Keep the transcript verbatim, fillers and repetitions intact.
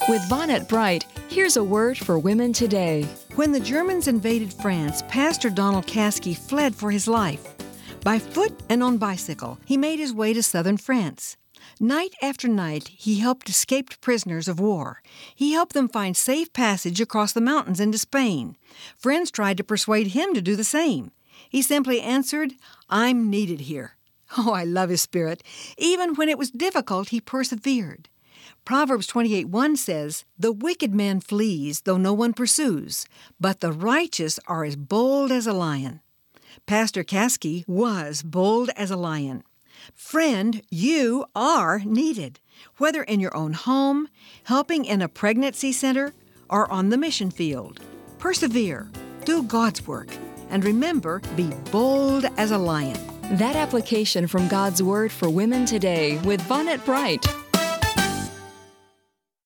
With Vonette Bright, here's a word for women today. When the Germans invaded France, Pastor Donald Caskey fled for his life. By foot and on bicycle, he made his way to southern France. Night after night, he helped escaped prisoners of war. He helped them find safe passage across the mountains into Spain. Friends tried to persuade him to do the same. He simply answered, "I'm needed here." Oh, I love his spirit. Even when it was difficult, he persevered. Proverbs twenty-eight one says, "The wicked man flees, though no one pursues, but the righteous are as bold as a lion." Pastor Caskey was bold as a lion. Friend, you are needed, whether in your own home, helping in a pregnancy center, or on the mission field. Persevere, do God's work, and remember, be bold as a lion. That application from God's Word for Women today with Vonette Bright.